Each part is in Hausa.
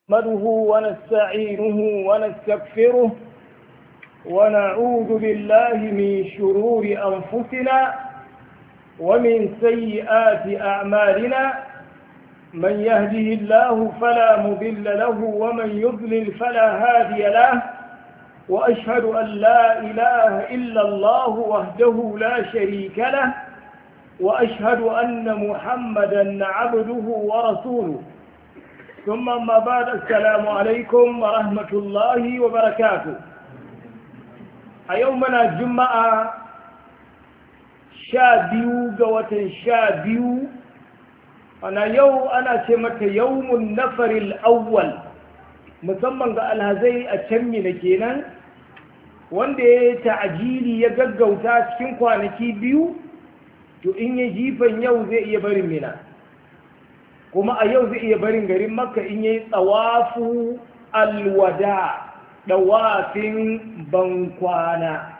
نحمده ونستعينه ونستغفره ونعوذ بالله من شرور أنفسنا ومن سيئات أعمالنا من يهده الله فلا مضل له ومن يضلل فلا هادي له وأشهد أن لا إله إلا الله وحده لا شريك له وأشهد أن محمدًا عبده ورسوله ثم ما بعد السلام عليكم ورحمة الله وبركاته يومنا الجمعة شابيو أنا سمت يوم النفر الأول musamman ga alhazai a can mina kenan wanda ya ta'ajili ya gaggauta cikin kwanaki biyu to in ya jifan yau zai iya barin mina kuma a yau zai iya barin garin makka in ya yi tsawafu alwada ɗawafin bankwana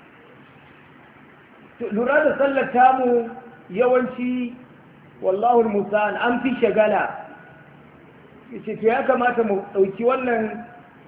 lura da sallar tamu yawanci wallahu musa'an an fi shagala ce to ya kamata mu ɗauki wannan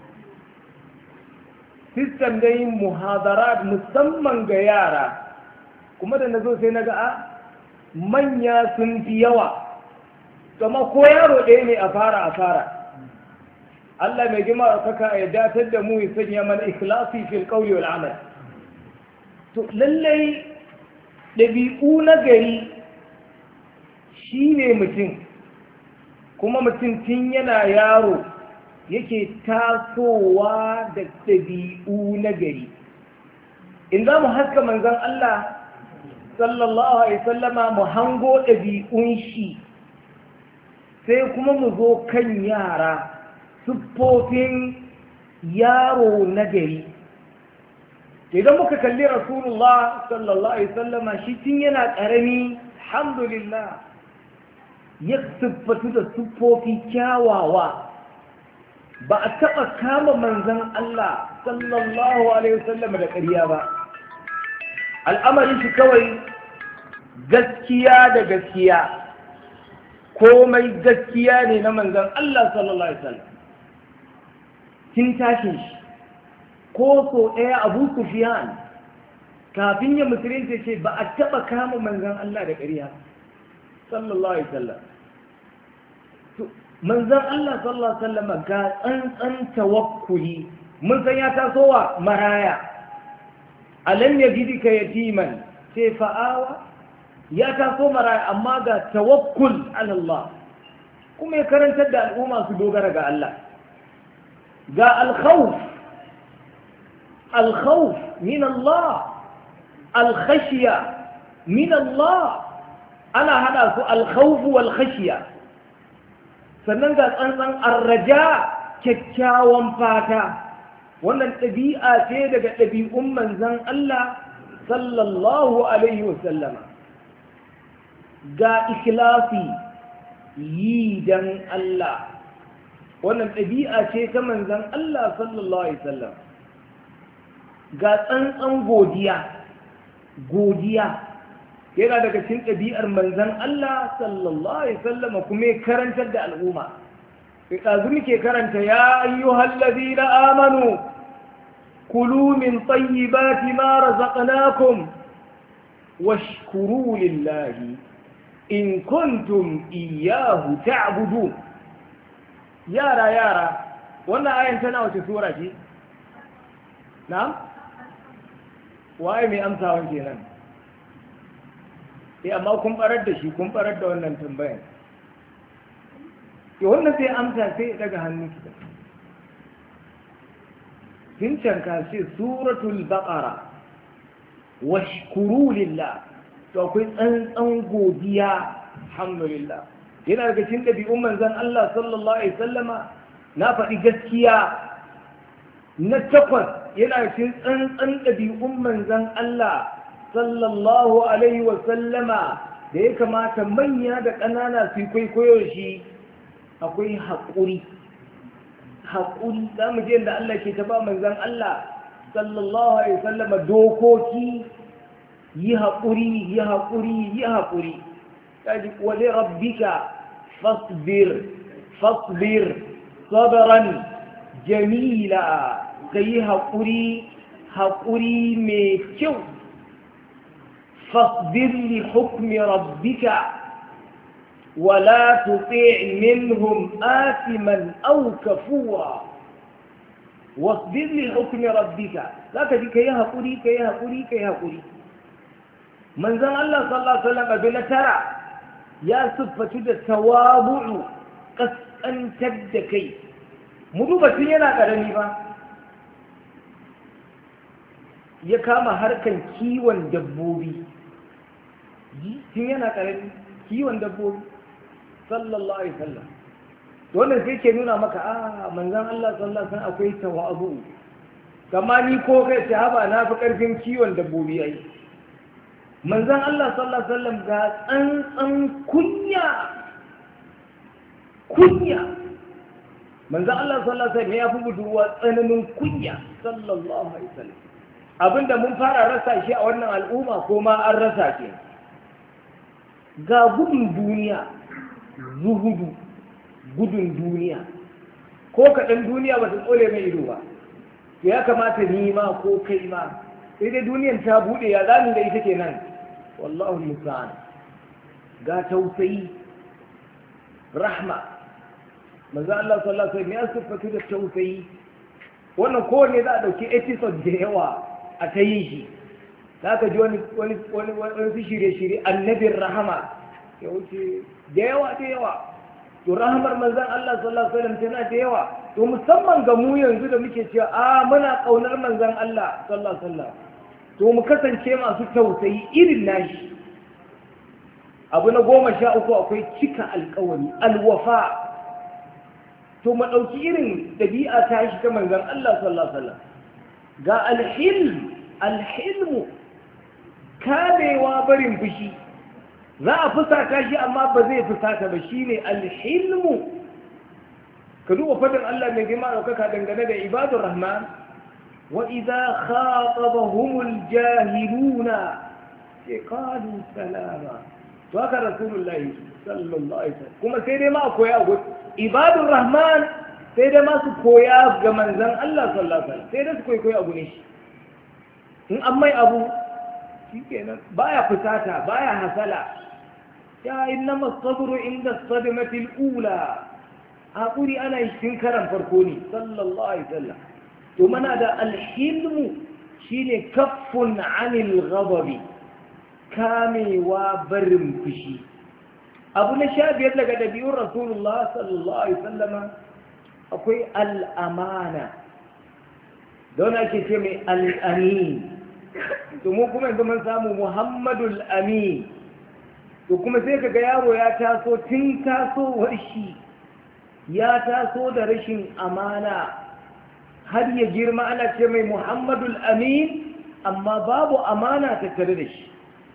sistem da yin muhadarat musamman ga yara kuma da na zo sai na ga manya sun fi yawa kama ko yaro ɗaya ne a fara Allah mai gima saka ya datar da mu ya sanya mana ikhlasi fil qawli wal amal to lallai ɗabi'u na gari shine mutum kuma mutum tun yana yaro yake tasowa da ɗabi'u na gari in za mu haska manzon Allah sallallahu alaihi sallama mu hango ɗabi'un shi sai kuma mu zo kan yara siffofin yaro na gari idan muka kalli rasulullah sallallahu alaihi sallama shi tun yana ƙarami alhamdulillah ya siffatu da siffofi kyawawa ba a taɓa kama manzan Allah sallallahu alaihi wasallam da ƙarya ba al'amarin shi kawai gaskiya da gaskiya komai gaskiya ne na manzan Allah sallallahu alaihi wasallam kin tashin shi ko so ɗaya Abu Sufyan kafin ya musulunta ce ba a taɓa kama manzan Allah da ƙarya sallallahu alaihi wasallam manzan Allah sallallahu alaihi wasallam ga tsantsan tawakkuli mun san ya tasowa maraya alam yajidika yatiman sai fa'awa ya taso maraya amma ga tawakkul ala Allah kuma ya karantar da al'umma su dogara ga Allah ga al-khawf min Allah al-khashya min Allah ana hada su al-khawf wal khashya sannan ga tsantsan arraja kyakkyawan fata wannan ɗabi'a ce daga ɗabi'un manzan Allah sallallahu alaihi wasallama ga ikhlasi yi dan Allah wannan ɗabi'a ce ta manzan Allah sallallahu alaihi wasallam ga tsantsan godiya yana daga cikin ɗabi'ar manzan Allah sallallahu alaihi wasallam kuma ya karantar da al'umma ɗazu muke karanta ya ayyuhal ladina amanu kulu min tayyibati ma razaqnakum washkuru lillahi in kuntum iyyahu ta'budun yara wannan ayan tana wace sura ce na'am waye mai amsawan kenan amma kun barar da shi kun barar da wannan tambayar wannan sai amsa sai daga hannu ki kin canka ce suratul baqara washkuru lillah to akwai tsantsan godiya alhamdulillah yana daga cikin ɗabi'un manzon Allah sallallahu alaihi wasallama na faɗi gaskiya na takwas yana cikin tsantsan ɗabi'un manzon Allah sallallahu alaihi wasallama da ya kamata manya da ƙanana su kwaikwayo shi akwai haƙuri za mu je da Allah ke taba manzan Allah sallallahu alaihi wasallama dokoki yi haƙuri kaji wali rabbika fasbir sabran jamila kai haƙuri mai kyau fasbir li hukmi rabbika ولا تطيع منهم آثما أو كفورا واصبر لحكم ربك لا تجي كي هقولي من ذا الله صلى الله عليه وسلم ابن ترى يا صفة التواضع قد أن تبدكي مدوبة ينا قرني با يكاما هركا كيوان دبوبي ينا قرني كيوان دبوبي sallallahu alaihi wasallam wannan sai ke nuna maka manzon Allah sallallahu alaihi wasallam akwai tawazu kama ni ko kai sahaba na fi karfin kiwon dabbobi ai manzon Allah sallallahu alaihi wasallam ga tsantsan kunya manzon Allah sallallahu alaihi wasallam ya fi budurwa tsananin kunya sallallahu alaihi wasallam abinda mun fara rasa shi a wannan al'umma ko ma an rasa ke ga gudun duniya zuhudu gudun duniya ko kaɗan duniya ba ta tsole mai ido ba ya kamata ni ma ko kai ma sai dai duniyan ta buɗe ya zami da ita kenan wallahu musa'an ga tausayi rahma manzo Allah sallallahu alaihi wasallam ya siffatu da tausayi wannan kowanne za a dauki episode da yawa a ta yi shi za ka ji wani shirye-shirye annabin rahama ya wuce da yawa to rahamar manzan Allah sallallahu alaihi wasallam tana da yawa to musamman ga mu yanzu da muke cewa muna kaunar manzan Allah sallallahu alaihi wasallam to mu kasance masu tausayi irin nashi abu na 13 akwai cika alƙawari alwafa to mu dauki irin dabi'a ta shi ta manzan Allah sallallahu alaihi wasallam ga alhilmu kamewa barin fushi za a fusata shi amma ba zai fusata ba shine alhilmu ka duba fadin Allah mai girma daukaka dangane da ibadur rahman wa idza khatabahumul jahiluna qalu salama to haka rasulullahi sallallahu alaihi wasallam kuma sai dai ma koya go ibadur rahman sai dai ma su koya ga manzon Allah sallallahu alaihi wasallam sai dai su koyi abu ne shi in an mai abu shikenan baya fusata baya hasala ya innama sabru inda sadmati al-ula hakuri ana yin karan farko ne sallallahu alaihi wasallam to mana da al-hilmu shine kaffun 'anil ghadabi kamewa barin fushi abu na 15 daga dabi'ur rasulullah sallallahu alaihi wasallam akwai al-amana don ake ce mai al-amin to mu kuma yanzu mun samu muhammadul amin to kuma sai kaga yaro ya taso tun tasowar shi ya taso da rashin amana har ya girma ana ce mai muhammadul amin amma babu amana tattare da shi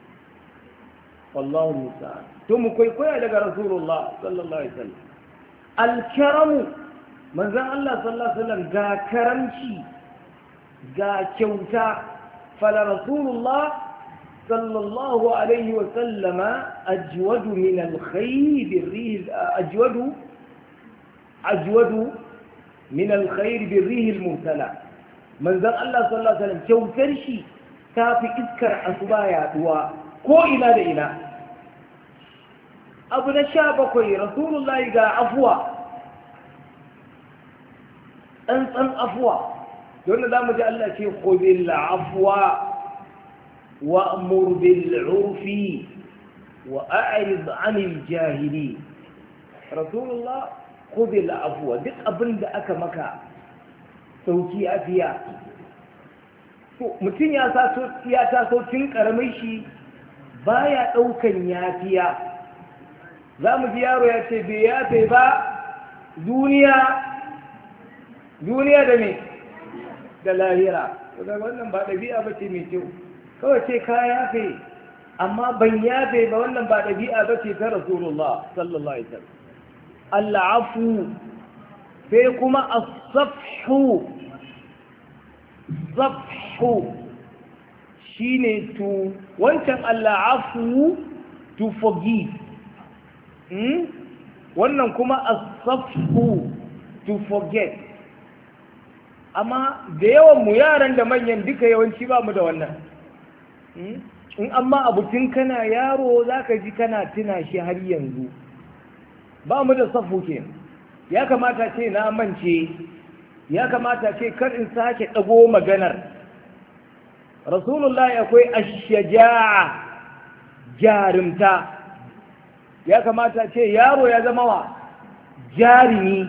wallahu musta'an to mu kwaikwaya daga rasulullah sallallahu alaihi wasallam alkaramu manzon Allah sallallahu alaihi wasallam ga karamci ga kyauta fala rasulullah صلى الله عليه وسلم أجود من الخير بالريح أجود من الخير بالريح المرسلة من ذا الله صلى الله عليه وسلم كوترشي كافي إذكر أصبايا كو إلى إلى أبو نشابكوي رسول الله قال عفوا أنت عفوا دون ذا مجال الله شيء خذ العفوا وأمر بالعرف وأعرض عن الجاهلين رسول الله خذ العفو دق أبن دأك مكا sauki afiya mutum ya taso tun karamin shi baya daukan yafiya za mu ji yaro ya ce bai yafe ba duniya da me da lahira daga wannan ba ɗabi'a ba ce mai kyau kawai ce ka yafe amma ban yafe ba wannan ba ɗabi'a ba ce ta rasulullah sallallahu alaihi wasallam al'afu sai kuma as-safhu shine to wancan al'afu to forgive wannan kuma as-safhu to forget. Amma da yawan mu yaran da manyan duka yawanci ba mu da wannan. In amma abutin kana yaro za ka ji kana tuna shi har yanzu. Ba mu da safu ke. Ya kamata ce na mance, ya kamata ce kar in sake ɗago maganar. Rasulullah akwai ashaja'a, jarumta. Ya kamata ce yaro ya zama wa jarumi.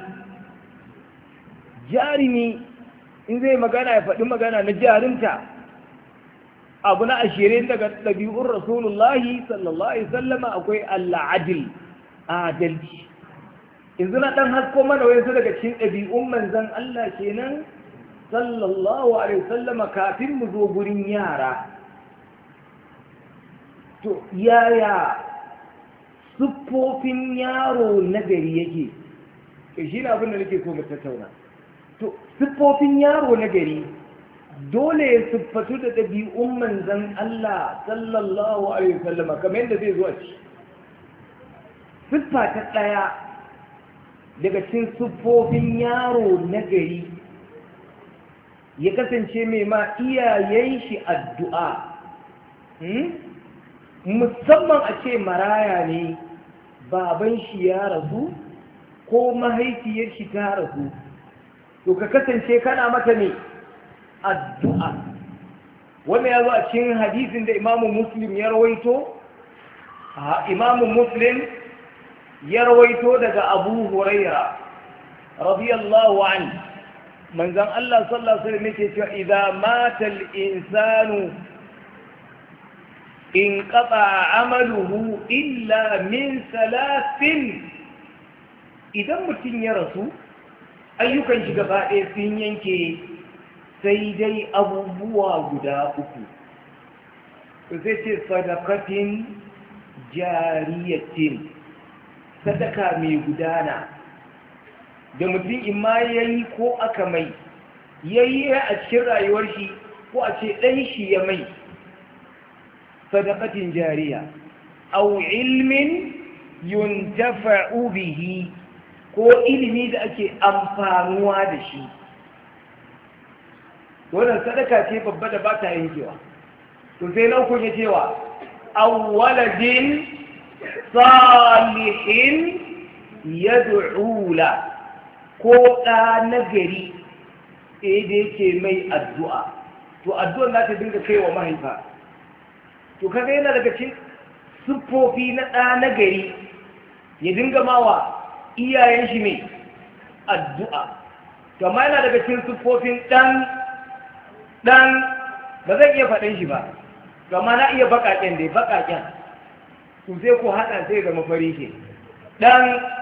Jarumi in zai magana ya faɗi magana na jarumta. Abu na 20 daga ɗabi'un Rasulullahi sallallahu Alaihi sallama akwai al'adil, adalci. Yanzu na ɗan hasko mana wayansu daga cikin ɗabi'un manzan Allah kenan sallallahu Alaihi sallama kafin mu zo gurin yara. To, yaya siffofin yaro na gari yake? Shi ne abin da nake so mu tattauna. To, siffofin yaro na gari dole ya siffatu da ɗabi'un manzan Allah sallallahu Alaihi wasallama kamar yadda zai zo a ci. Siffa ta ɗaya daga cikin siffofin yaro na gari ya kasance mai ma iyayen shi addu'a. Musamman a ce maraya ne baban shi ya rasu ko mahaifiyar shi ta rasu. To ka kasance kana mata ne addu'a. Wannan ya zo a cikin hadisin da Imamu Muslim ya rawaito. Imamu Muslim ya rawaito daga Abu Huraira radiyallahu anhu. Manzon Allah sallallahu alaihi wasallam yake cewa idza mata al-insanu inqata amaluhu illa min salasin. Idan mutum ya rasu ayyukan shi gaba ɗaya sun yanke sai dai abubuwa guda uku. Sai ce sadakatin jariyatin, sadaka mai gudana da mutum imma ya yi ko aka mai, ya yi a cikin rayuwar shi ko a ce ɗan shi ya mai. Sadakatin jariya, au ilmin yuntafa'u bihi, ko ilimi da ake amfanuwa da shi. Wannan sadaka ce babba da ba ta yankewa. To sai na uku ya cewa awwaladin salihin yad'u la, ko ɗa nagari da yake mai addu'a. To addu'ar za ta dinga kai wa mahaifa. To kaga yana daga cikin siffofi na ɗa nagari ya dinga mawa iyayen shi mai addu'a. Gama yana daga cikin siffofin ɗan ba zan iya faɗin shi ba, gama na iya baƙaƙen dai baƙaƙen su sai ku haɗa sai zama fari ke. Ɗan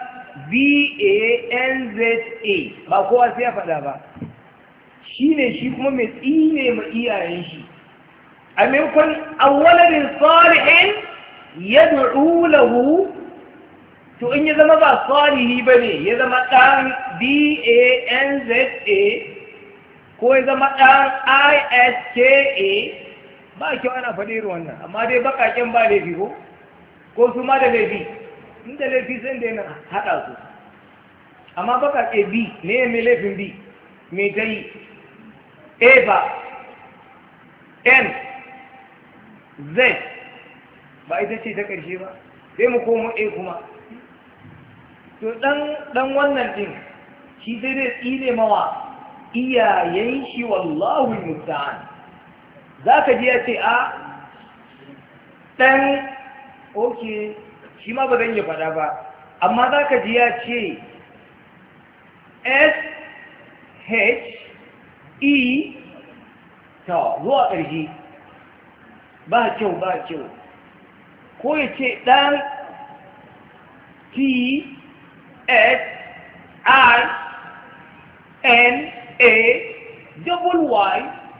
VANZA ba kowa sai ya faɗa ba, shi ne shi kuma mai tsine ma iyayen shi. A maimakon awwalarin salihin yad'u lahu, to in ya zama ba salihi ba ne, ya zama ɗan DANZA ko ya zama ɗan ISKA, ba kyau ana faɗi wannan, amma dai baƙaƙen ba laifi ko su ma da laifi, inda laifi sai da yana haɗa su. Amma baƙaƙe B ne mai laifin B, mai ta yi A ba, N, Z ba ita ce ta ƙarshe ba, sai mu komo A kuma. To ɗan wannan ɗin shi sai dai tsine mawa iyayen shi wallahu musta'an. Za ka ji ya ce a ɗan oke shi ma ba zan yi faɗa ba, amma za ka ji ya ce SHE ta zuwa ƙarshe ba kyau. Ko ya ce ɗan TSINAY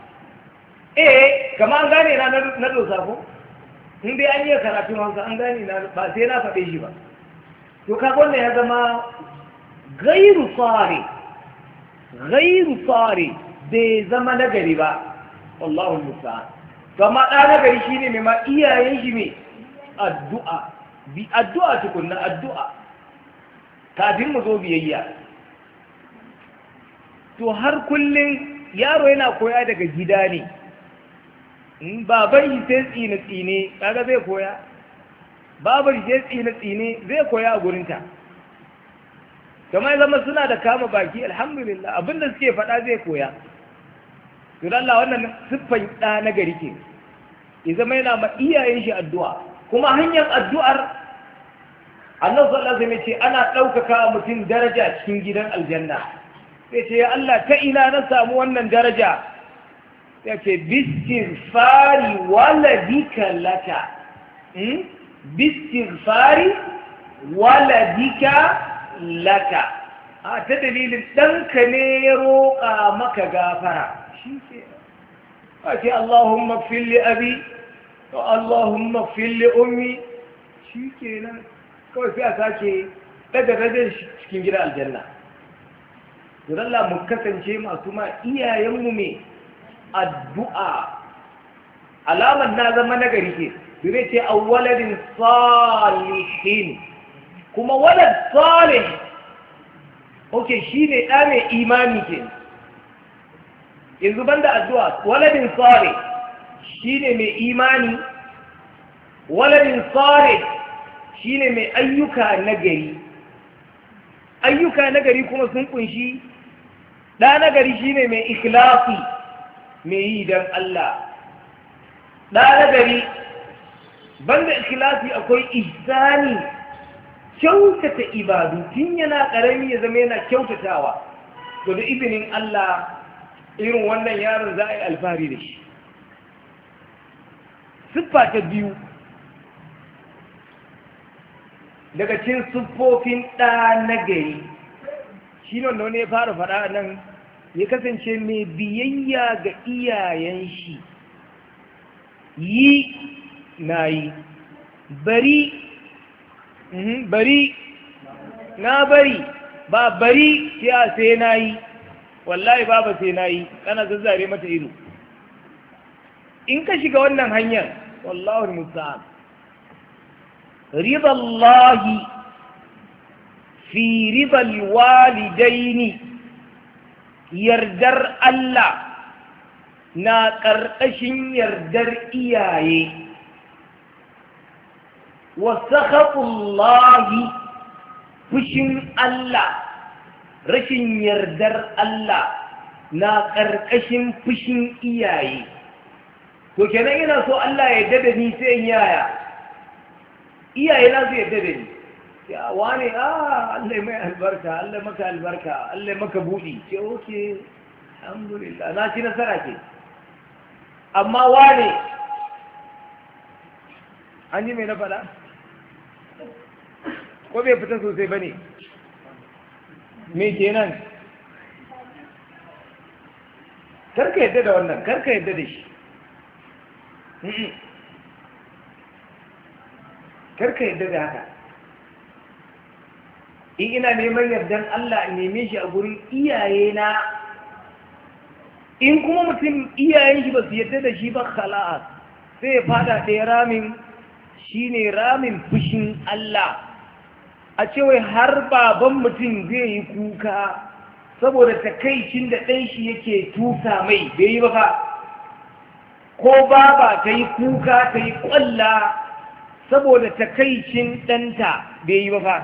kama an gane na dosa ko? In dai an yi karatun Hausa an gane na ba sai na faɗe shi ba. To kaga wannan ya zama gairu tsari bai zama nagari ba, wallahu musta'an. Kama ɗa nagari shine mai ma iyayen shi mai addu'a tukunna addu'a kafin mu zo biyayya. to har kullum yaro yana koya daga gida ne. Baban shi sai tsine-tsine kaga zai koya, babar shi sai tsine-tsine zai koya a gurinta. Kama ya zama suna da kama baki, alhamdulillah abinda suke faɗa zai koya. To Allah wannan siffan ɗa na gari ke, ya zama yana ma iyayen shi addu'a, kuma hanyar addu'ar annabi sallallahu alaihi wasallam ce ana ɗaukaka mutum daraja cikin gidan aljanna. Sai ce ya Allah ta ina na samu wannan daraja? Ya ce bistighfari waladika laka, bistighfari waladika laka, a ta dalilin ɗanka ne ya roƙa maka gafara. Shi ke ake Allahumma fili abi to Allahumma fili ummi, shi ke nan kawai sai a sake daga cikin gida aljanna. Allah mu kasance masu ma iyayenmu mai addu'a, alamar na zama nagari ke zai ce a waladin salihin, kuma walad salih ok shi ne ɗa mai imani ke. Yanzu banda addu'a waladin salih shi ne mai imani, waladin salih shi ne mai ayyuka nagari. Ayyuka nagari kuma sun kunshi ɗa nagari shi ne mai ikhlasi, mai yi don Allah. Ɗa nagari banda ikhlasi akwai ihsani, kyautata ibadu tun yana ƙarami ya zama yana kyautatawa. To da izinin Allah irin wannan yaron za a yi alfahari da shi. Siffa ta biyu daga cikin siffofin ɗa nagari shi ne wanda wani ya fara faɗa nan, ya kasance mai biyayya ga iyayen shi. Yi na yi, bari bari na bari, ba bari sai na yi, wallahi ba sai na yi, kana zazzare mata ido. In ka shiga wannan hanyar wallahu musta'an, ridallahi fi ridal walidaini, yardar Allah na ƙarƙashin yardar iyaye, wa sakhatullahi fushin Allah, rashin yardar Allah na ƙarƙashin fushin iyaye. To kenan ina so Allah ya yarda da ni sai in yaya iyaye na su yarda da ni, ya wane Allah mai albarka, Allah maka albarka, Allah maka buɗi, ce oke alhamdulillah na ci nasara ke. Amma wane an ji mai na faɗa ko bai fita sosai ba ne? Me kenan? Karka yadda da wannan, karka yadda da shi, karka yadda da haka. In ina neman yardan Allah in neme shi a gurin iyayena, in kuma mutum iyayen shi ba su yadda da shi ba khala'a sai ya fada ɗaya ramin, shi ne ramin fushin Allah. A cewa har baban mutum zai yi kuka saboda takaicin da ɗan shi yake tusa mai bai yi ba fa, ko baba ta yi kuka ta yi ƙwalla saboda takaicin ɗanta bai yi ba fa.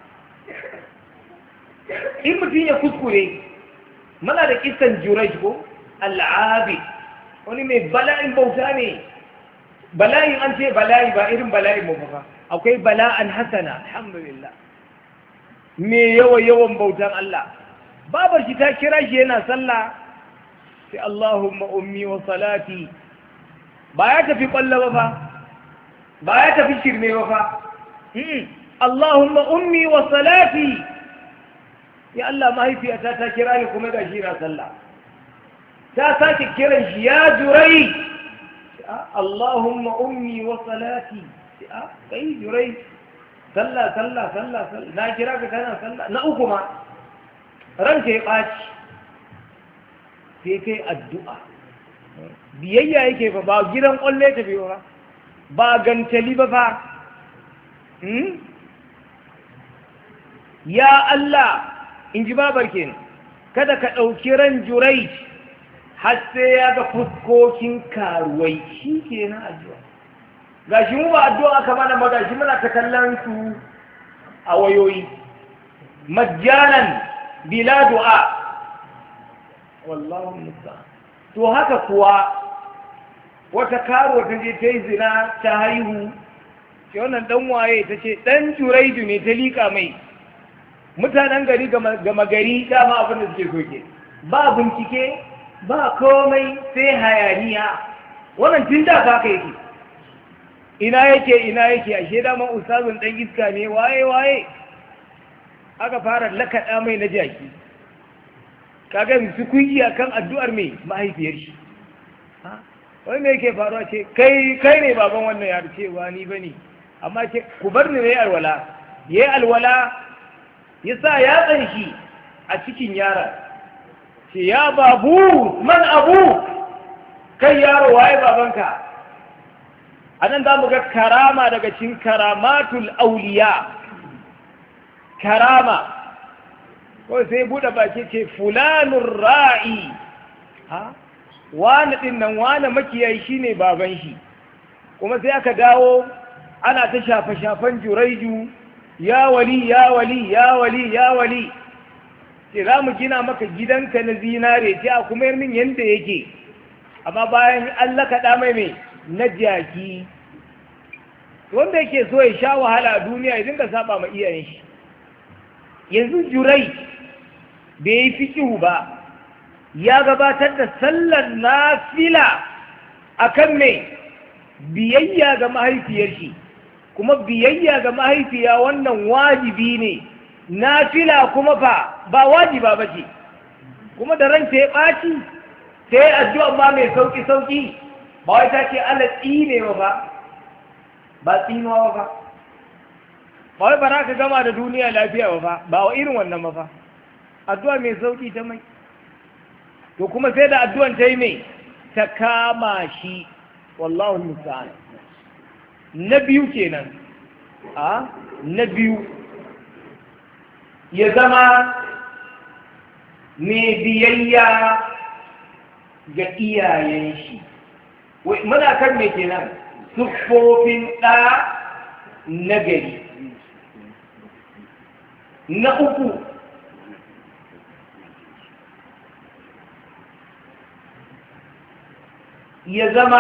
In mutum ya kuskure, mana da kisan Jurayj ko al'abi, wani mai bala'in bauta ne. Bala'in an ce bala'i ba irin bala'in mu fa, akwai bala'an hasana alhamdulillah, me yawan bautan Allah. Babar shi ta kira shi yana sallah, sai Allahumma ummi wa salati, ba ya tafi kwallo ba fa, ba ya tafi shirme ba fa. Allahumma ummi wa salati, ya Allah mahaifiyata ta kira ni kuma ga shi na sallah. Ta sake kiran shi ya Jurai, Allahumma ummi wa salati, kai Jurai sallah na kira ka kana sallah. Na uku ma ranka ya ɓaci sai kai addu'a, biyayya yake ba gidan ƙwalle ta biyo ba gantali ba fa. Ya Allah, in ji babar ke kada ka ɗauki ran Jurayj har sai ya ga fuskokin karuwai shi ke na addu'a ga shi mu ba addu'a aka mana ba ga shi muna ta kallon su a wayoyi majjanan bila du'a wallahu musta'an. To haka kuwa wata karuwa ta je ta yi zina ta haihu ce wannan dan waye ta ce dan Jurayju ne ta liƙa mai mutanen gari gama gari dama abin da suke soke ba bincike ba komai sai hayaniya wannan tun da ka yake ina yake ashe dama ustazun dan iska ne waye aka fara lakaɗa mai na jaki kaga su kungiya kan addu'ar mai mahaifiyar shi wai me yake faruwa ce kai ne baban wannan yaro cewa ni bane amma ce ku bar ni nayi alwala yayi alwala yasa yatsan shi a cikin yaron ce ya babu man abu kai yaro waye babanka anan za mu ga karama daga cikin karamatul auliya karama ko sai buɗe baki ce fulanun ra'i ha wani ɗin nan wani makiyayi shine baban shi kuma sai aka dawo ana ta shafe-shafen Jurayju ya wali ya wali ya wali ya wali ce za mu gina maka gidanka na zinare ce a kuma min yadda yake amma bayan Allah kaɗa mai na jaki wanda yake so ya sha wahala a duniya ya dinga saba ma iyayen shi yanzu Jurayj bai yi fikihu ba ya gabatar da sallar nafila akan mai biyayya ga mahaifiyar shi kuma biyayya ga mahaifiya wannan wajibi ne nafila kuma ba wajiba ba ce kuma da ranta ya ɓaci ta yi addu'a ba mai sauƙi-sauƙi ba wai ta ce Allah tsine ba tsinuwa ba wai ba za ka gama da duniya lafiya ba wa irin wannan ba fa addu'a mai sauƙi ta mai to kuma sai da addu'an ta yi mai ta kama shi wallahu musta'an. Na biyu kenan na biyu ya zama mai biyayya ga iyayen shi muna kan mai kenan siffofin ɗa na gari. Na uku ya zama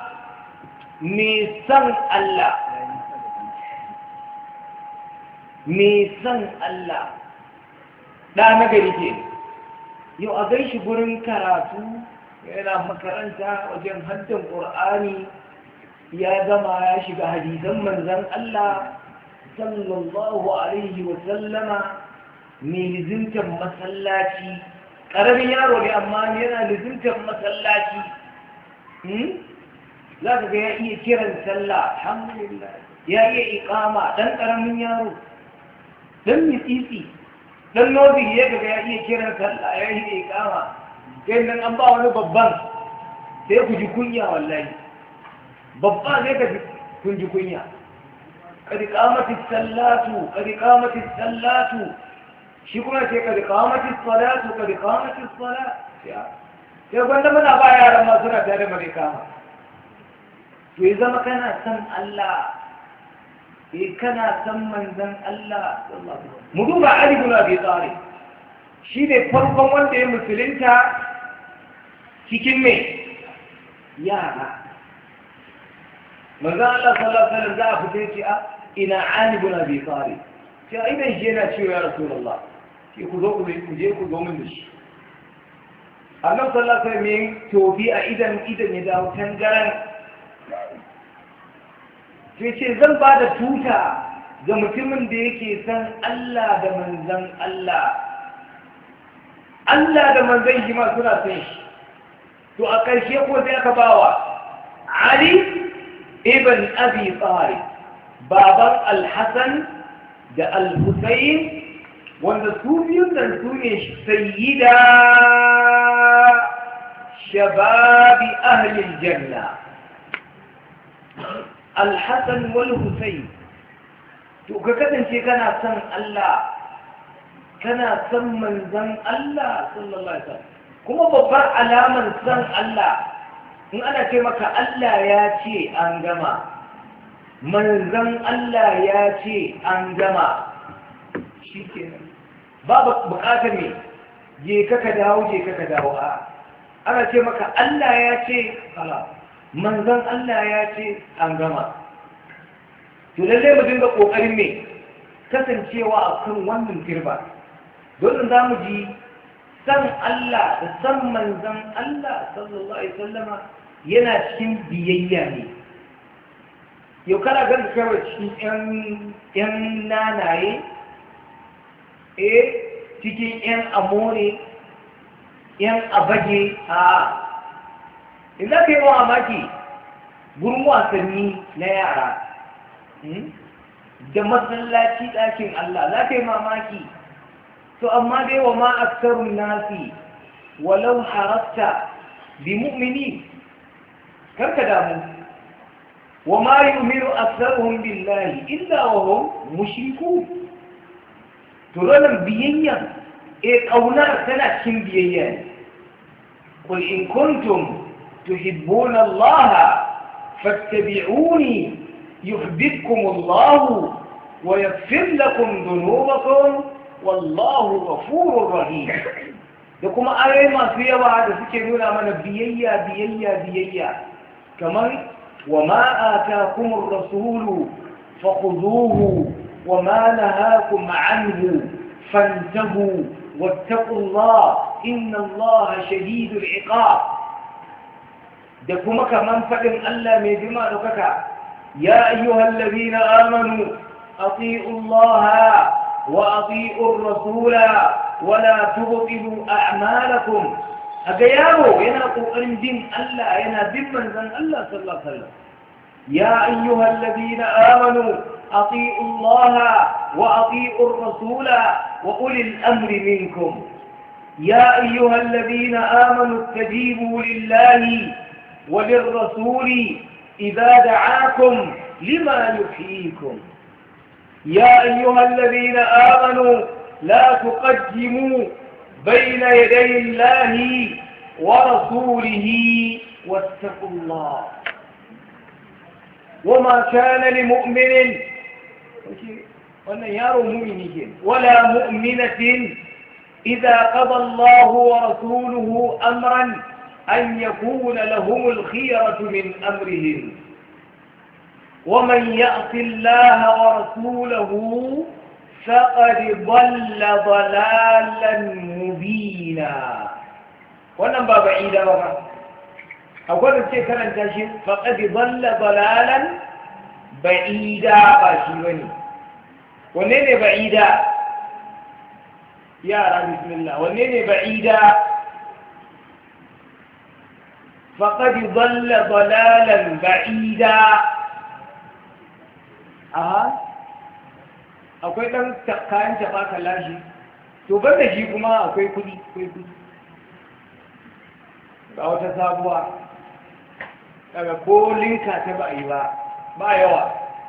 mai san Allah ɗa na gari ke yau a gai shi gurin karatu yana makaranta wajen haddin ƙur'ani ya gama ya shiga hadisan manzan Allah sallallahu alaihi wa sallama mai lizintar masallaci ƙaramin yaro ne amma yana lizintar masallaci za ka ga ya iya kiran sallah alhamdulillah ya iya iqama dan ƙaramin yaro dan mitsitsi dan nobi ya ga ya iya kiran sallah ya iya iqama sai nan an ba wani babban sai ku ji kunya wallahi babba sai ka ji kun ji kunya قد قامت الصلاة shi kuma ce قد قامت الصلاة قد قامت الصلاة sai gwanda muna ba yaran ma suna tare da mai kama to ya zama kana san Allah kana san manzon Allah mu duba Ali ibn Abi Talib shi ne farkon wanda ya musulunta cikin me yara manzon Allah sallallahu alaihi wasallam za a fita ce ina Ali ibn Abi Talib sai idan shi yana cewa ya Rasulullah ki ku zo ku je ku zo min da shi annabi sallallahu alaihi wasallam tofi a idan ya dawo tangaran sai ce zan ba da tuta ga mutumin da yake san Allah da manzon Allah da manzon shi ma suna san shi to a ƙarshe ko sai aka bawa Ali ibn Abi Talib baban Al-Hasan da Al-Husayn wanda su biyun nan su ne sayyida shababi ahlil janna Al-Hasan wal Husayn to ka kasance kana son Allah kana san manzan Allah sallallahu alaihi wasallam. Kuma babbar alamar san Allah in ana ce maka Allah ya ce an gama, manzan Allah ya ce an gama, shi kenan babu bukatar ne je ka dawo ana ce maka Allah ya ce kala, manzan Allah ya ce an gama. To lallai mu dinga kokarin me kasancewa a kan wannan girba, don za mu ji san Allah da san manzan Allah sallallahu alaihi wasallama yana cikin biyayya ne. Yau kana ganin kawai cikin yan nanaye, cikin yan amore, yan abage, in za ka yi mamaki gurin wasanni na yara da masallaci ɗakin Allah za ka yi mamaki. To amma dai wa ma aksarun nasi walau harasta bi mu'mini, karka damu. Wa ma yu'minu aktsaruhum billahi illa wa hum mushrikun. To ranan biyayya kaunar tana cikin biyayya ne. Qul in kuntum tuhibbuna Allah fattabi'uni yuhibbukum Allah wa yaghfir lakum dhunubakum wallahu ghafurur rahim. Da kuma ayoyi masu yawa da suke nuna mana biyayya kamar wa ma ataakumur rasulu fakhuduhu wa ma nahakum anhu fantahu wattaqullaha innallaha shadidul iqab. Da kuma kaman fadin Allah mai jima da kaka ya ayyuhallazina amanu atiiullaha وأطيعوا الرسول ولا تبطلوا أعمالكم. أجيابه ينقوا أنجم الله ينادم من ذن الله صلى الله عليه وسلم. يا أيها الذين آمنوا أطيعوا الله وأطيعوا الرسول وأولي الأمر منكم. يا أيها الذين آمنوا استجيبوا لله وللرسول إذا دعاكم لما يحييكم. يا أيها الذين آمنوا لا تقدموا بين يدي الله ورسوله واتقوا الله وما كان لمؤمن ولا مؤمنة إذا قضى الله ورسوله أمرا أن يكون لهم الخيرة من أمرهم ومن يعص الله ورسوله فقد ضل ضلالا مبينا. wannan ba ba'ida ba, akwai da ce karanta shi faqad dhalla dalalan ba'ida ba shi bane. wanne ne ba'ida? yara bismillah, wanne ne ba'ida? faqad dhalla dalalan ba'ida. akwai ɗan kayan taɓa kallashi, to ban da shi kuma akwai kudi ga wata sabuwa daga ko linka ta ba yi ba yawa.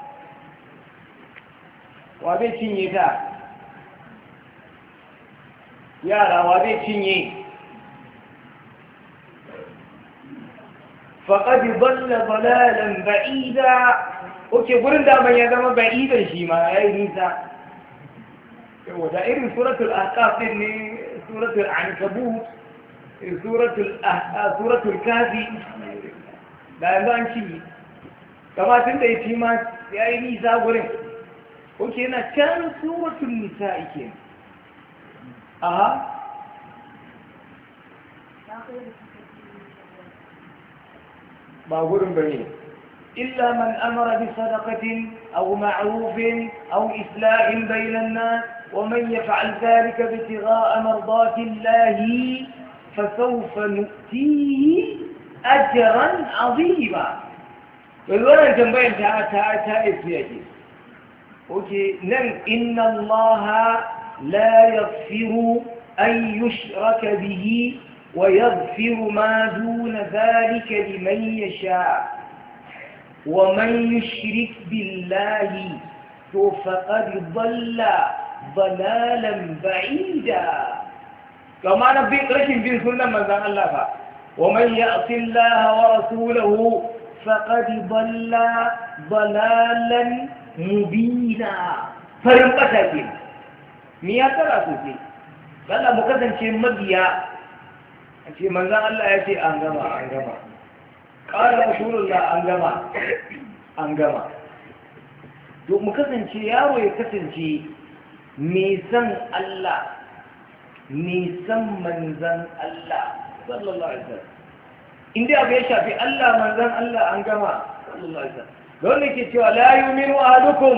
wa zai cinye ta? yara wa zai cinye? faƙad balla balalan ba'ida. oke gurin daman ya zama ba'idan shi ma ya yi nisa. da irin suratul ahqaf din ne, suratul ankabut, suratul kafi da yanzu an ci kama tun da ya ci ma ya yi nisa gurin. oke yana can suratul nisa ike. ba gurin bane. إلا من أمر بصدقة أو معروف أو إصلاح بين الناس ومن يفعل ذلك ابتغاء مرضات الله فسوف نؤتيه أجرا عظيما. والولا تنبين تعالى أوكي نعم إن الله لا يغفر أن يشرك به ويغفر ما دون ذلك لمن يشاء ومن يشرك بالله فقد ضل ضلالا بعيدا كما نبي رشد بن سنة من ذا الله ومن يعص الله ورسوله فقد ضل ضلالا مبينا فرنقتك ميا ترى سوسي قال مكسن شيء مبيا شيء من ذا الله يأتي أنجما قال رسول الله أنجما to mu kasance yaro ya kasance mai san Allah mai san manzan Allah sallallahu alaihi wasallam inda abu ya shafi Allah manzan Allah an gama sallallahu alaihi wasallam da wanda ke cewa la yu'minu ahadukum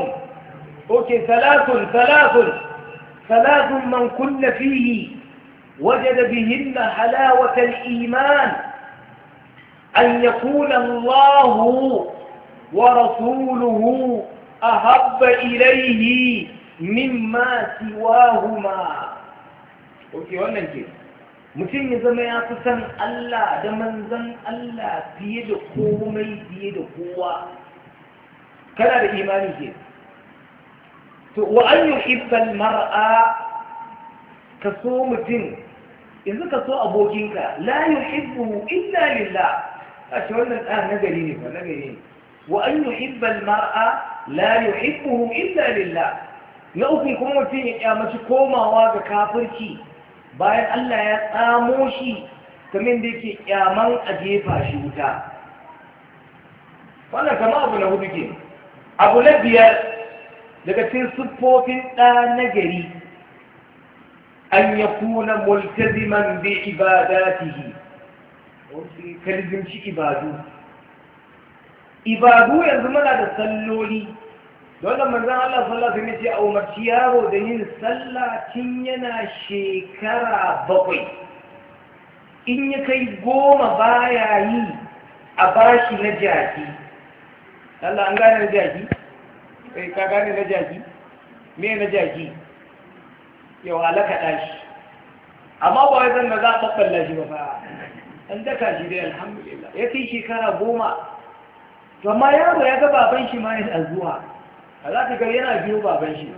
thalathun man kunna fihi wajada bihinna halawata al-iman an yakuna Allah wa rasuluhu أحب إليه مما سواهما wannan ke mutum ya zama ya fi san Allah da manzan Allah fiye da komai fiye da kowa kana da imani ke to wa an yuhibba mar'a ka so mutum yanzu ka so abokinka la yuhibbu illa lillah a ce wannan ɗan nagari ne wa an yuhibba mar'a la yuhibbuhu illa lillah na uku kuma mutum ya kyamaci komawa ga kafirci bayan Allah ya tsamo shi kamar da yake kyaman a jefa shi wuta wannan kama abu na hudu ke abu na biyar daga cikin siffofin ɗa na gari an ya kuna multaziman bi ibadatihi kalzimci ibadu yanzu muna da salloli dole manzon Allah sallallahu alaihi wasallam ya ce a umarci yaro da yin sallah tun yana shekara 7 in ya kai 10 baya yi a bashi na jaki Allah an gane na jaki kai ka gane na jaki me na jaki yau alaka dashi amma ba wai zan da za a babballa shi ba fa an daka shi dai alhamdulillah ya kai shekara 10 to amma yaro ya ga baban shi ma yana zuwa a za ka ga yana biyo baban shi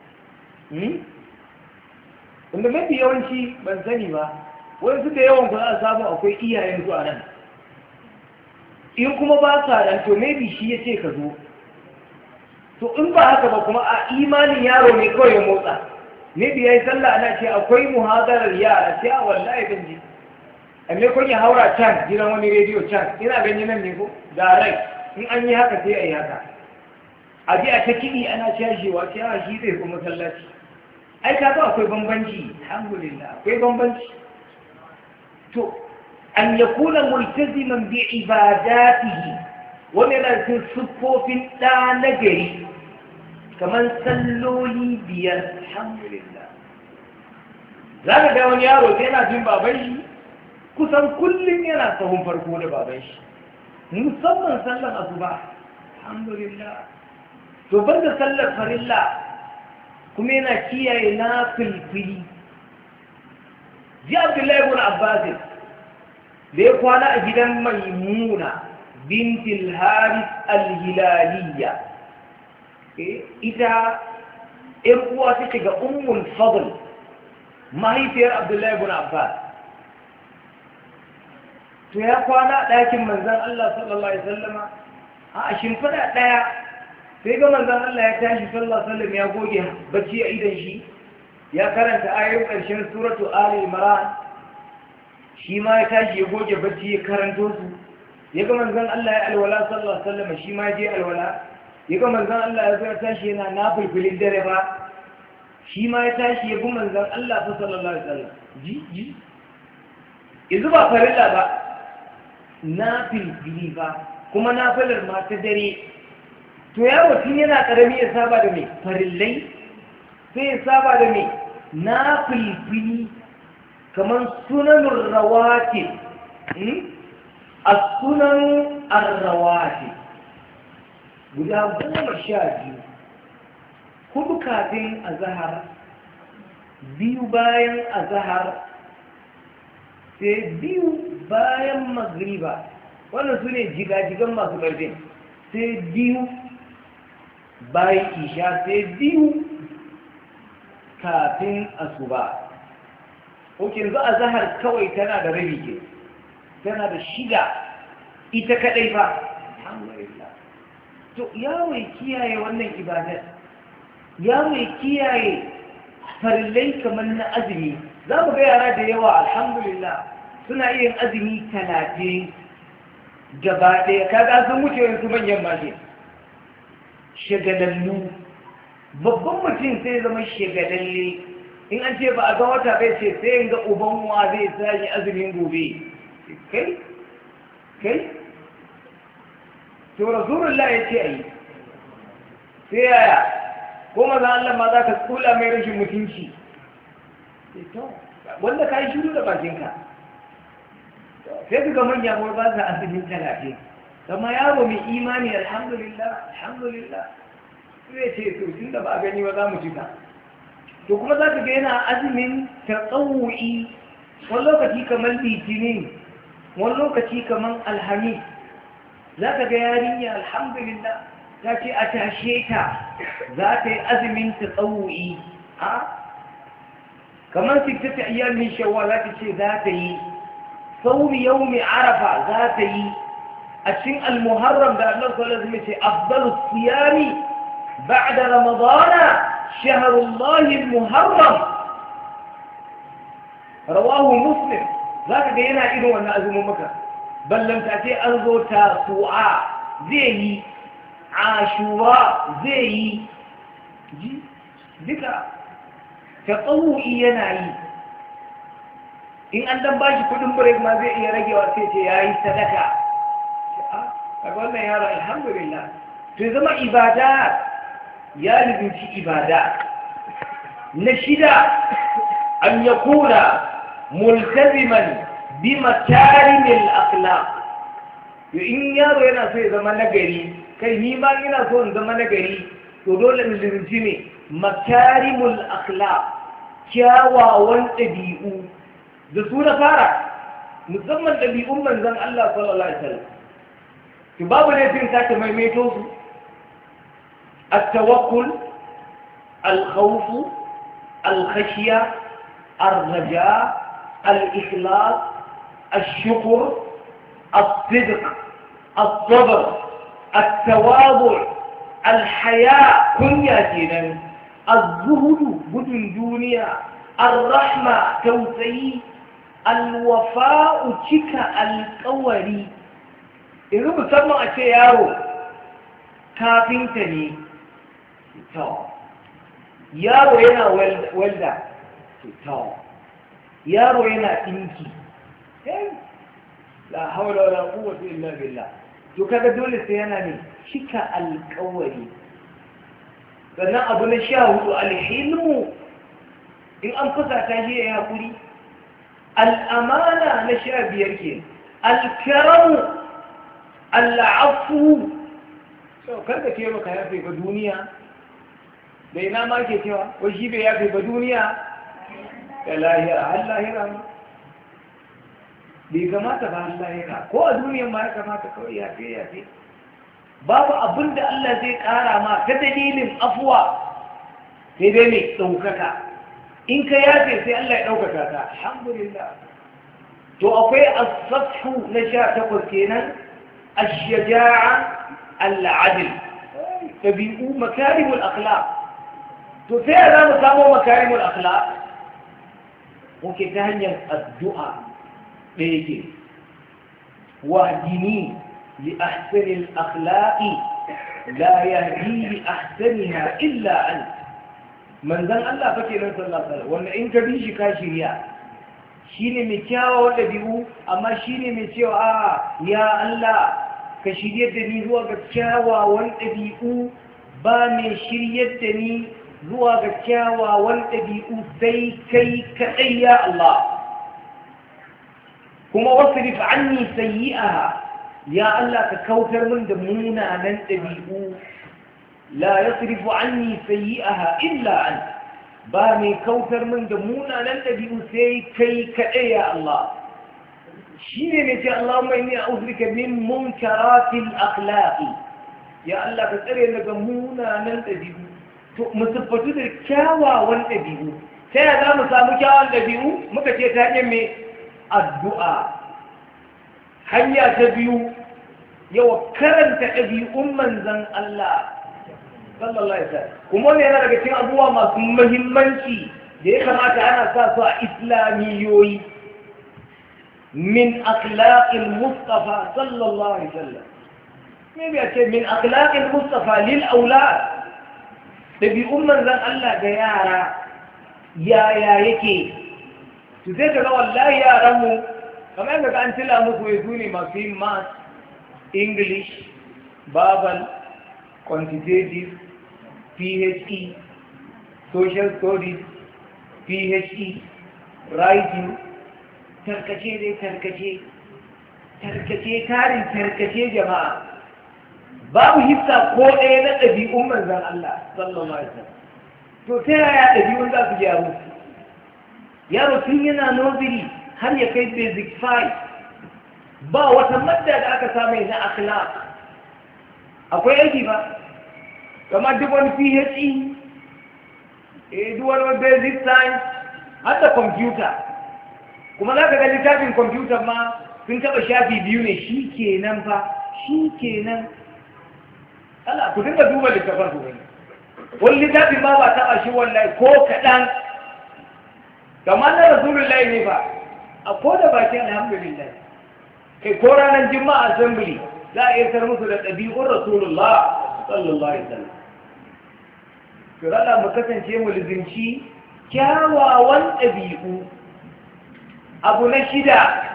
inda mafi yawanci ban sani ba wani su da yawan kuna a samu akwai iyayen zuwa nan in kuma ba sa nan to maybe shi ya ce ka zo to in ba haka ba kuma a imanin yaro ne kawai ya motsa maybe ya yi sallah ana ce akwai muhadarar yara ce a wallahi ban ji amma kun ya haura can gidan wani rediyo can ina ganin nan ne ko da rai in an yi haka sai a yi haka a ji a ta kiɗi ana cashewa cewa shi zai kuma masallaci ai ka ga akwai bambanci alhamdulillah akwai bambanci to an yakuna multaziman bi ibadatihi wani yana cikin siffofin ɗa na gari kamar salloli 5 alhamdulillah za ka ga wani yaro sai yana jin baban shi kusan kullum yana sahun farko da baban shi musamman sallar asuba alhamdulillah to banda sallar farilla kuma yana kiyaye na filfili ji Abdullahi ibn Abbas da ya kwana a gidan Maimuna bintil Haris al-Hilaliyya ita ‘yar uwa take ga Ummul Fadl mahaifiyar Abdullahi ibn Abbas to ya kwana ɗakin manzan Allah sallallahu Alaihi wasallama a shimfiɗa ɗaya sai ga manzan Allah ya tashi sallallahu Alaihi wasallam ya goge bacci a idan shi ya karanta ayoyin ƙarshen suratu Ali Imran shi ma ya tashi ya goge bacci ya karanto su ya ga manzan Allah ya alwala sallallahu Alaihi wasallama shi ma ya je alwala ya ga manzan Allah ya zo ya tashi yana nafilfilin dare ba shi ma ya tashi ya bi manzan Allah sallallahu Alaihi wasallam ji yanzu ba farilla ba na filfili ba kuma na filar masu dare to yaro tun yana ƙarami ya saba da mai farillai sai ya saba da mai na filfili kamar sunanun rawati a sunanun arrawati guda 12 hudu kafin azahar 2 bayan azahar sai 2 bayan magriba wannan su ne jigajigan masu ƙarfin sai 2 bayan isha sai 2 kafin asuba. Oke, yanzu azhar kawai tana da rabi ke, tana da shida ita kadai ba. Alhamdulillah. To yaro ya kiyaye wannan ibadar, yaro ya kiyaye farillai kamar na azumi. Za mu ga yara da yawa alhamdulillah suna yin azumi 30 gaba ɗaya, kaga sun wuce yanzu manyan mace shagalallu. Babban mutum sai zama shagalalle, in an ce ba a ga wata bai ce sai yin ga uban wa zai sake azumin gobe. Kai to rasulullah ya ce a yi, sai yaya ko maza Allah ma za ka kula mai rashin mutunci, wanda ka yi shiru da bakinka. Sai su ga manya ko ba sa azumin 30, kama yaro mai imani alhamdulillah sai ce to tun da ba a gani ba za mu cika. To kuma za ka ga yana azumin tatsawu'i, wani lokaci kamar litinin, wani lokaci kamar alhamis. Za ka ga yarinya alhamdulillah ta ce a tashe ta za ta yi azumin tatsawu'i, kamar sittata ayyamin shawwal za ta ce za ta yi, saumi yaumi arafa za ta yi, a cikin al-muharram da Allah sallallahu alaihi wasallam ce afdalus siyami ba'da ramadana shaharullahi al-muharram, rawahu muslim. Za ka ga yana irin wannan azumin maka, ballanta ce an zo tasu'a zai yi, ashura zai yi, duka tatsawu'i yana yi. In an dan bashi kudin break ma zai iya ragewa sai ce ya yi sadaka. A wannan yaro alhamdulillah. To zama ibada, ya lizinci ibada. Na shida, an ya kuna multaziman bi makarimil akhlaq. In yaro yana so ya zama nagari, kai ni ma ina so in zama nagari, to dole in lizinci ne makarimul akhlaq, kyawawan ɗabi'u. Da su na fara, musamman ɗabi'un manzon Allah sallallahu alaihi wasallam. To babu laifin sake maimaito su. التوكل، الخوف، الخشية، الرجاء، الإخلاص، الشكر، الصدق، الصبر، التواضع، الحياء كنياتنا، الزهد بدن دنيا، الرحمة توسعي، الوفاء تشك القوري. إذا بسمع أشياء كافنتني yaro yana welda, yaro yana ɗinki, la haula wala quwwata illa billah. To kaga dole sai yana ne cika alƙawari. Sannan abu na 14 alhilmu, in an fusata shi ya hakuri. Al'amana na 15 ke, alkaramu, al'afu. So karka ce maka yafe ga duniya, da ina ma ke cewa wai shi bai yafe ba duniya da lahira, har lahira bai kamata ba, har lahira ko a duniyan ma ya kamata kawai yafe. Babu abin da Allah zai ƙara ma ta dalilin afuwa sai dai mai ɗaukaka. In ka yafe sai Allah ya ɗaukaka ka, alhamdulillah. To akwai as-safhu na 18 kenan, ash-shaja'a al-'adl, tabi'u makarimul akhlaq. To sai za mu samu makarimul akhlaq, muke ta hanyar addu'a da yake wahdini li ahsanil akhlaqi la yahdi li ahsaniha illa ant. Manzon Allah fa kenan sallallahu alaihi wasallam, wanda in ka bi shi ka shirya, shine mai kyawawan dabi'u, amma shine mai cewa ya Allah ka shiryar da ni zuwa ga kyawawan dabi'u, ba mai shiryar da ni zuwa ga kyawawan ɗabi'u sai kai kaɗai ya Allah. Kuma wasrif anni sayyi'aha, ya Allah ka kautar min da munanan ɗabi'u. La yasrifu anni sayyi'aha illa anta, ba mai kautar min da munanan ɗabi'u sai kai kaɗai ya Allah. Shi ne mai ce Allahumma inni a'udhu bika min munkaratil akhlaqi, ya Allah ka tsare daga munanan ɗabi'u. to mu siffatu da kyawawan ɗabi'u. Ta yaya za mu samu kyawawan ɗabi'u? Muka ce ta hanyar mai addu'a. Hanya ta biyu, yawa karanta ɗabi'un manzan Allah sallallahu alaihi wasallam. Kuma wannan yana daga cikin abubuwa masu muhimmanci da ya kamata ana sa su a islamiyoyi. Min akhlaqil Mustafa sallallahu alaihi wasallam. Me ya ce min akhlaqil Mustafa lil aulad. Ɗabi'un manzan Allah ga yara yaya yake? To sai ka ga wallahi yaranmu kamar yadda an tila muku ya ne masu yin math, English, Babal, Quantitative, PHE, Social Studies, PHE, Writing, tarkace dai tarkace tarin tarkace jama'a. Babu hissa ko ɗaya na ɗabi'un manzan Allah sallallahu alaihi wasallam. To ta yaya ɗabi'un za su gyaru? Yaro tun yana nursery har ya kai basic 5 ba wata madda da aka samu na akhlaq. Akwai aiki ba? Kamar duk wani PhD, duk wani basic science, har da computer. Kuma za ka ga littafin computer ma sun taɓa shafi 2 ne, shi kenan fa, shi kenan. Allah, ku dinga duba littafin ku gani. Wani littafin ma ba taɓa shi wallahi ko kaɗan. Kamar na Rasulullahi ne ba, a ko da baki alhamdulillah. Kai ko ranar Juma'a assembly za a iya sar musu da ɗabi'un Rasulullah sallallahu alaihi wasallam. To Allah mu kasance mu lizinci kyawawan ɗabi'u. Abu na 6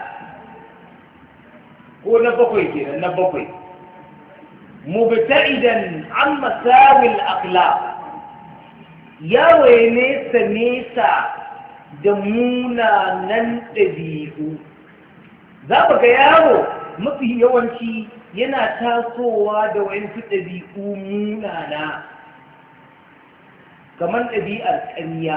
ko na 7 kenan, na 7. Mubta'idan an masawil akhlaq. Yawo nesa da munanan ɗabi'u. Za ka ga yaro mafi yawanci yana tasowa da wayansu ɗabi'u munana, kamar ɗabi'ar ƙarya,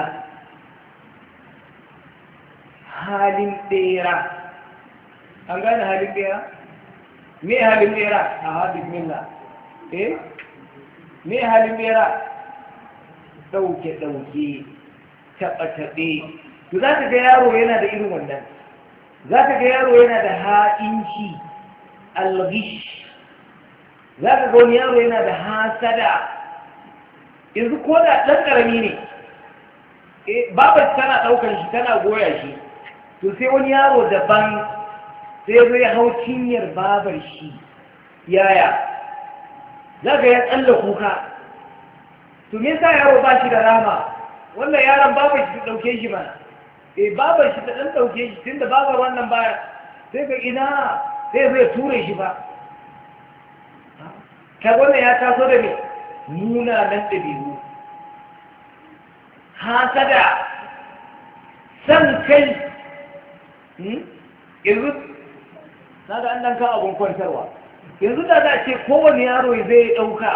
halin ɓera. An gane halin ɓera? Me halin ɓera? Aha, bismillah. Me halin ɓera? Ɗauke-ɗauke, taɓe-taɓe. To za ka ga yaro yana da irin wannan. Za ka ga yaro yana da ha'inci, alghish. Za ka ga wani yaro yana da hasada. Yanzu ko da ɗan ƙarami ne, babar tana ɗaukar shi, tana goya shi. To sai wani yaro daban sai zai hau cinyar babar shi. Yaya? Za ka ya tsalla kuka. To me yasa yaro ba shi da rama? Wannan yaron babar shi ta ɗauke shi mana. Babar shi ta ɗan ɗauke shi tunda babar wannan baya sai ka ina sai zai ture shi ba. Ka wannan ya taso da me? Munanan ɗabi'u. Hasada, san kai. Yanzu na da an ɗan ka abin kwantarwa. Yanzu da za a ce kowane yaro zai ɗauka.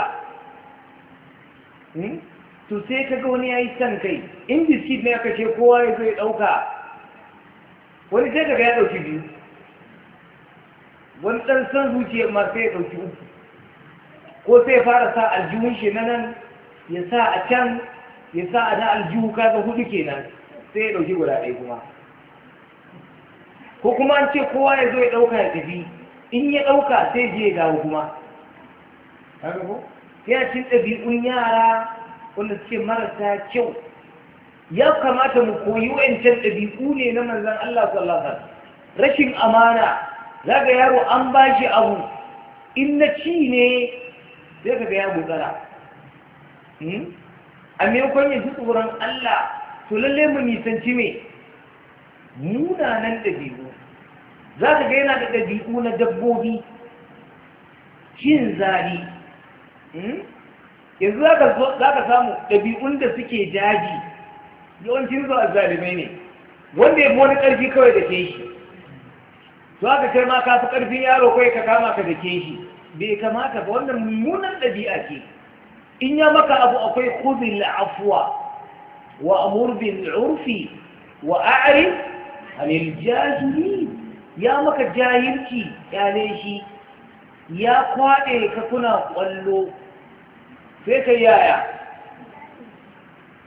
To sai ka ga wani ya yi san kai. In biskit ne aka ce kowa ya zai ɗauka. Wani sai ka ga ya ɗauki 2. Wani ɗan san zuciyar ma sai ya ɗauki 3. Ko sai ya fara sa aljihun shi na nan, ya sa a can, ya sa a na aljihu kaga 4 kenan, sai ya ɗauki guda 1 kuma. Ko kuma an ce kowa ya zo ya ɗauka ya tafi, in ya ɗauka sai je ya dawo kuma. Haka ko? Yana cin ɗabi'un yara wanda suke marasa kyau. Ya kamata mu koyi wa'ancan ɗabi'u ne na manzan Allah sallallahu alaihi wasallam. Rashin amana, zaga yaro an ba shi abu, in na ci ne sai ka ga ya gutsara. A maimakon ya ji tsoron Allah, to lalle mu nisanci me? Munanan ɗabi'u. Za ka ga yana da ɗabi'u na dabbobi, cin zali. Yanzu za ka samu ɗabi'un da suke daji, yawancin zuwa zalimai ne, wanda ya fi wani ƙarfi kawai da ke shi. To haka kai ma ka fi ƙarfin yaro kawai ka kama ka da ke shi. Bai kamata ba, wannan mummunan ɗabi'a ce. In ya maka abu akwai khudhil afwa wa amur bil urfi wa a'rif anil jahili. Ya maka jahilci kyale shi, ya kwaɗe ka kuna ƙwallo sai ka yaya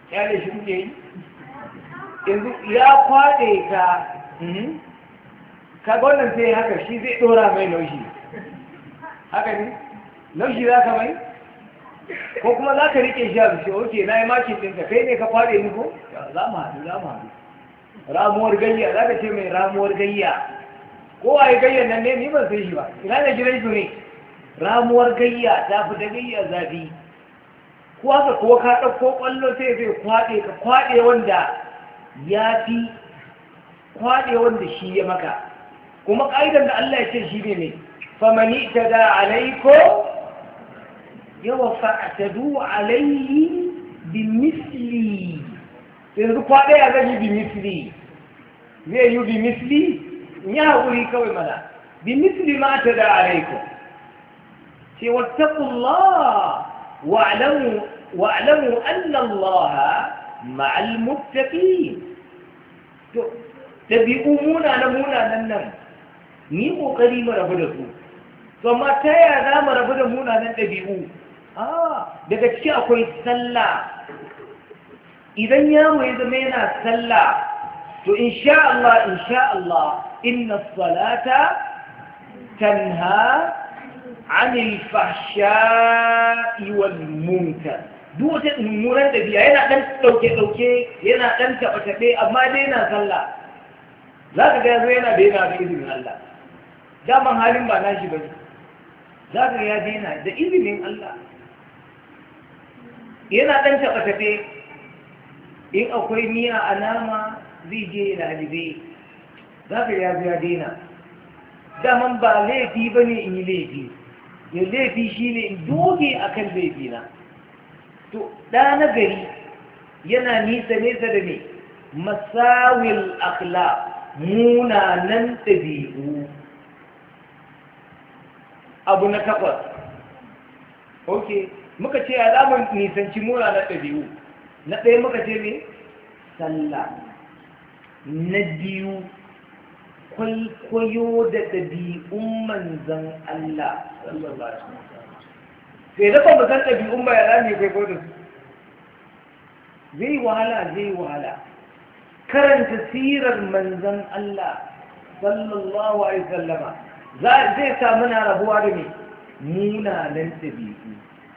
ya ne shi kuke yi yanzu ya kwaɗe ka ka wannan sai haka shi zai ɗora mai laushi haka ne laushi za ka mai ko kuma za ka riƙe shi a bishe oke na yi makin ɗinka kai ne ka kwaɗe ni ko za mu haɗu ramuwar gayya za ka ce mai ramuwar gayya ko a yi gayyar nan ne ni ban sai shi ba ina ne gidan su ne ramuwar gayya ta fi da gayya zafi ko haka ko ka ɗauko ƙwallo sai zai kwaɗe ka kwaɗe wanda ya fi kwaɗe wanda shi ya maka kuma ƙa'idar da Allah ya ce shi ne famani ta da alaiko yawa fa'atadu alaihi bi misli yanzu kwaɗe ya zai yi bi misli zai yi bi misli ya haƙuri kawai mana bi misli ma ta da alaiko ce wattaqullah wa'lamu anna Allah ma'al muttaqin to dabi'u munanan nan ni kokari mu rabu da su to amma ta yaya za mu rabu da munanan dabi'u daga ciki akwai sallah idan yaro ya zama yana sallah to insha Allah inna as-salata tanha 'anil fahsha'i wal munkar duk wata mummunan dabi'a yana dan dauke yana dan tabe amma dai yana sallah zaka ga yazo yana da izinin Allah daman halin ba nashi bane zaka ga ya daina da izinin Allah yana dan tabe in akwai miya a nama zai je lalibe zaka ga ya daina daman ba laifi bane in yi laifi ya laifi shine in doge akan laifina to ɗa na gari yana nesa da ne masawil akhlaq munanan ɗabi'u abu na takwas ok muka ce alamun nisanci munanan ɗabi'u na ɗaya muka ce ne sallah na biyu kwaikwayo da ɗabi'un manzan Allah sallallahu alaihi wasallam sai da ba san ɗabi'un ba ya rami kwaikwayo da su zai wahala karanta sirar manzan Allah sallallahu alaihi wasallama zai sa muna rabuwa da ne munanan ɗabi'u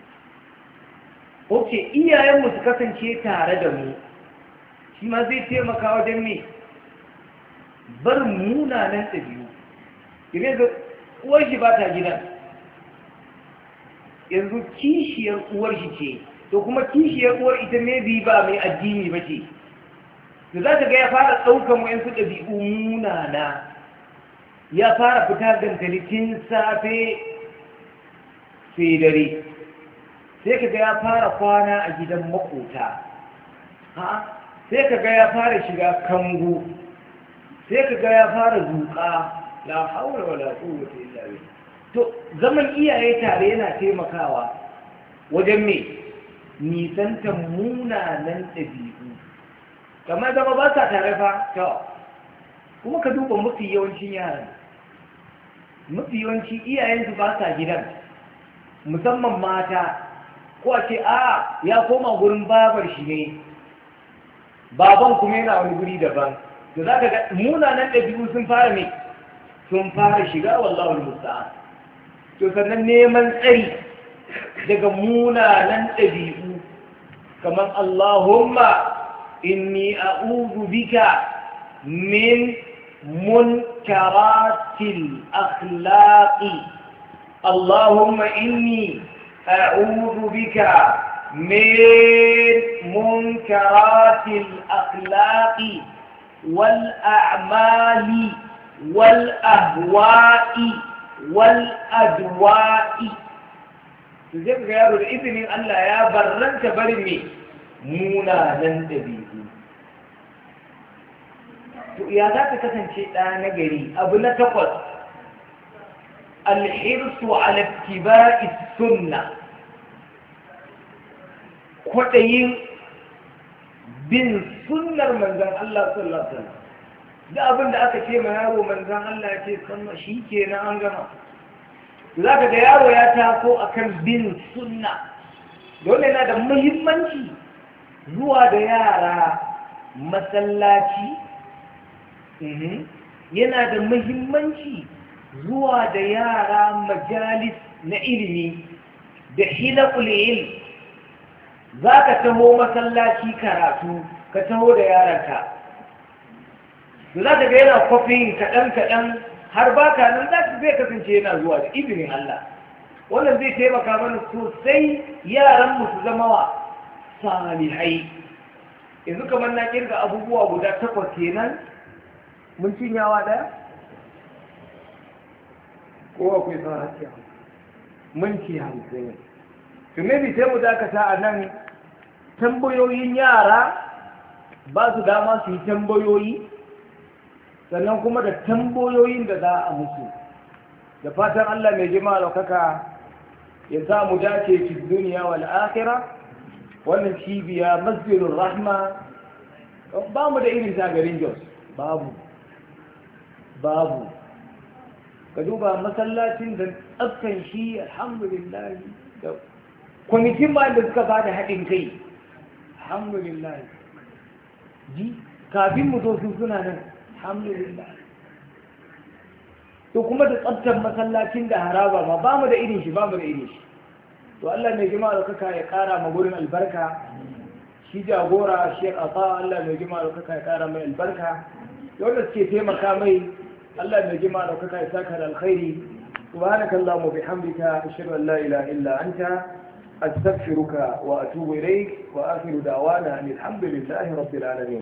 ok iyayenmu su kasance tare da mu shi ma zai taimaka wajen me bar munanan ɗabi'u idan ga uwar shi ba ta gidan yanzu kishiyar uwar shi ce to kuma kishiyar uwar ita ne bi ba mai addini ba ce da za ka ga ya fara ɗaukan wayansu ɗabi'u munana ya fara fita gantalitin safe sai dare sai ka ga ya fara kwana a gidan makota sai ka ga ya fara shiga kango sai ka ga ya fara zuƙa la haula wala quwwata illa billah to zaman iyaye tare yana taimakawa wajen me nisantan munanan ɗabi'u kamar zama ba sa tare fa to kuma ka duba mafi yawancin yaran mafi yawanci iyayensu ba sa gidan musamman mata ko a ce ya koma gurin babar shi ne baban kuma yana wani guri daban to za ka ga munanan ɗabi'u sun fara ne sun fara shiga wallahul musta'an to sannan neman tsari daga munanan ɗabi'u kamar Allahumma inni a'udhu bika min munkaratil akhlaqi Allahumma inni a'udhu bika min munkaratil akhlaqi والأعمال والأهواء والأدواء zai ga yaro da izinin Allah ya barranta barin me munanan dabi'u to ya za ka kasance ɗa na gari abu na takwas alhirsu ala ittiba'i sunna kwaɗayin bin sunnar manzan Allah sallallahu alaihi wasallam da abin da aka ce ma yaro manzan Allah ya ce sunna shi kenan an gama zaka ga yaro ya taso akan bin sunna dole yana da muhimmanci zuwa da yara masallaci yana da muhimmanci zuwa da yara majalis na ilimi da hilakul ilm. za ka taho masallaci karatu ka taho da yaranka za ka ga yana kwafin kaɗan-kaɗan har baka nan za ka zai kasance yana zuwa da izinin Allah. wannan zai taimaka mana sosai yaranmu su zama wa salihai. yanzu kamar na kirga abubuwa guda 8 kenan mun cinyawa ɗaya? ko akwai sa hakiya mun ci 50. maybe sai mu dakata a nan. tambayoyin yara ba su dama su yi tambayoyi, sannan kuma da tambayoyin da za a musu. da fatan Allah mai jima laukaka ya sa mu dace fi duniya wal akhirah. wannan cibiya masjidul rahma ba mu da irin garin Jos, babu ka duba masallacin da tsaftan shi alhamdulillah, da kwamitin ma da suka ba da haɗin kai alhamdulillah. ji kafin mu zo su suna nan alhamdulillah. to kuma da tsaftar masallacin da haraba ma ba mu da irin shi. to Allah mai jima da kaka ya kara ma gurin albarka. shi jagora Sheikh Afa, Allah mai jima da kaka ya kara mai albarka. wanda suke taimaka mai, Allah mai jima da kaka ya saka da alkhairi. subhanakallahumma bihamdika ashhadu an la ilaha illa anta astaghfiruka wa atubu ilayk wa akhiru da'wana alhamdulillahi rabbil alamin.